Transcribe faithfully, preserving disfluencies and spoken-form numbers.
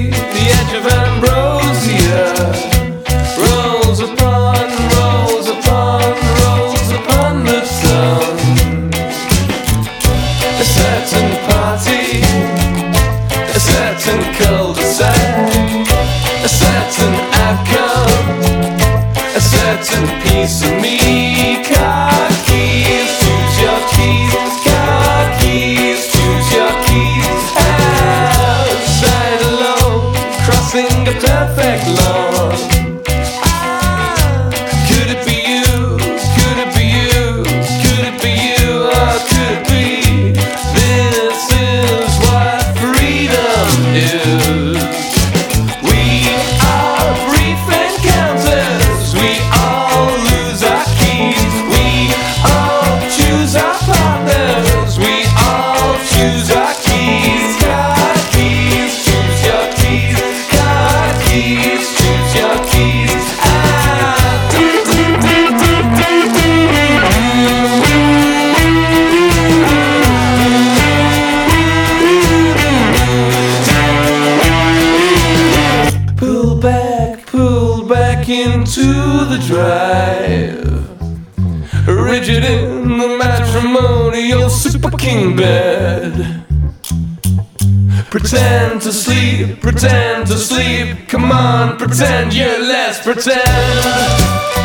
the edge of ambrosia rolls upon, rolls upon, rolls upon the sun. A certain party, a certain cul-de-sac, a certain outcome, a certain piece of me. Car keys, choose your keys. Car keys, choose your keys. Outside alone, crossing a perfect lawn. Could it be you? Could it be you? Could it be you? Or could it be? This is what freedom is. We are brief encounters. We all lose our keys. We all choose our partners. We all choose our keys. Car keys, choose your keys. Car keys, choose your keys. Ah. Pull back, pull back into the drive. Rigid in the matrimonial super king bed. Pretend to sleep, pretend to sleep. Come on, pretend you're less pretend.